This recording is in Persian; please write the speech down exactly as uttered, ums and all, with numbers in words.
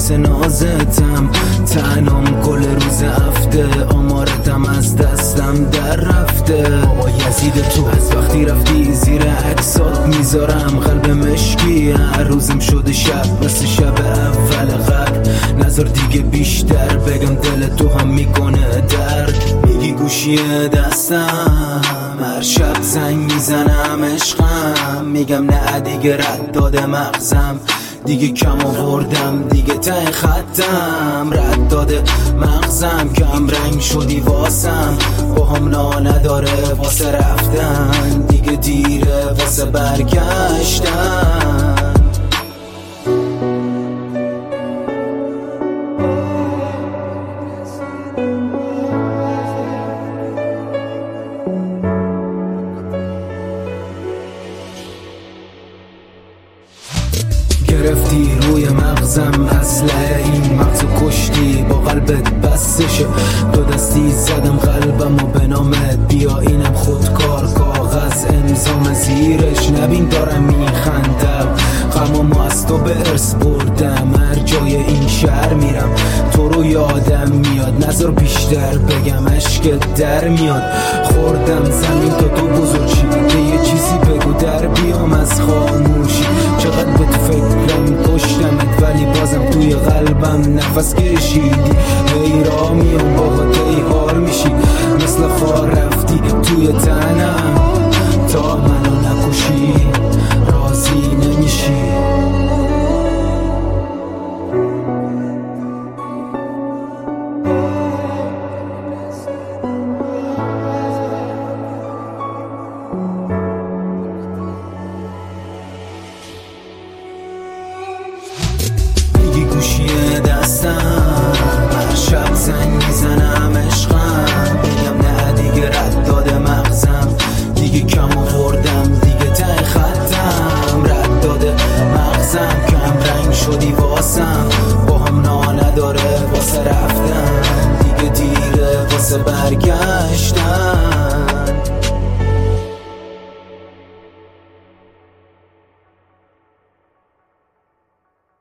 واسه نازتم، تنم کل روز هفته، آمارتم از دستم در رفته. بابا یزید تو از وقتی رفتی زیر عکسات میذارم قلب مشکی، هر روزم شده شب مثل شب اول قبل. نظر دیگه بیشتر بگم دل تو هم میکنه درد. میگی گوشی دستم هر شب زنگ میزنم عشقم، میگم نه دیگه رد داده مغزم، دیگه کم آوردم دیگه ته خطم، رد داده مغزم، کم رنگ شدی واسم، با هم نا نداره واسه رفتن، دیگه دیره واسه برگشتن. گرفتی روی مغزم اسلحه، این مغزو کشتی با قلبت بستشه، دو دستی زدم قلبم و به نامت بیا اینم خودکار، کاغذ امضام زیرش نبین دارم میخندم، غمامو از تو به ارث بردم، هر جای این شهر میرم تو رو یادم میاد، نظر بیشتر بگم عشق در میاد، خوردم زمین تا تو بزرگ شی، یه چیزی بگو در بیام از خاموشی، چقدر به تو فکرم کشتمت ولی بازم توی قلبم نفس کشیدی، هی را میام بابا دی هار میشی، مثل خار رفتی توی تنم، تا منو نکشی راضی نمیشی. گوشی دستم هر شب زنگ میزنم عشقم، میگم نه دیگه رد داده مغزم، دیگه کم آوردم دیگه ته خطم، رد داده مغزم، کم رنگ شدی واسم، با هم نا نداره واسه رفتن، دیگه دیره واسه برگشتن.